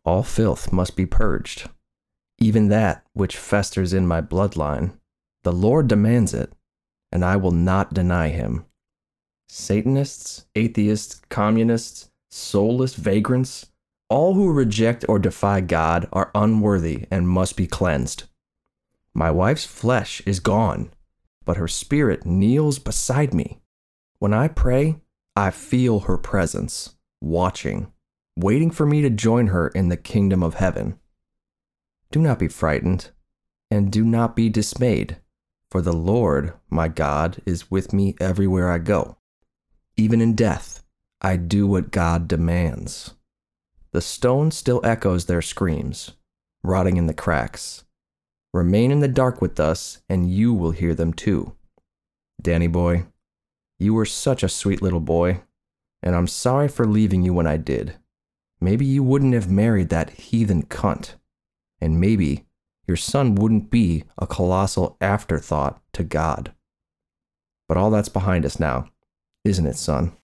All filth must be purged, even that which festers in my bloodline. The Lord demands it, and I will not deny him. Satanists, atheists, communists, soulless vagrants, all who reject or defy God are unworthy and must be cleansed. My wife's flesh is gone, but her spirit kneels beside me. When I pray, I feel her presence, watching, waiting for me to join her in the kingdom of heaven. Do not be frightened, and do not be dismayed, for the Lord, my God, is with me everywhere I go. Even in death, I do what God demands. The stone still echoes their screams, rotting in the cracks. Remain in the dark with us, and you will hear them too. Danny boy, you were such a sweet little boy, and I'm sorry for leaving you when I did. Maybe you wouldn't have married that heathen cunt, and maybe your son wouldn't be a colossal afterthought to God. But all that's behind us now, isn't it, son?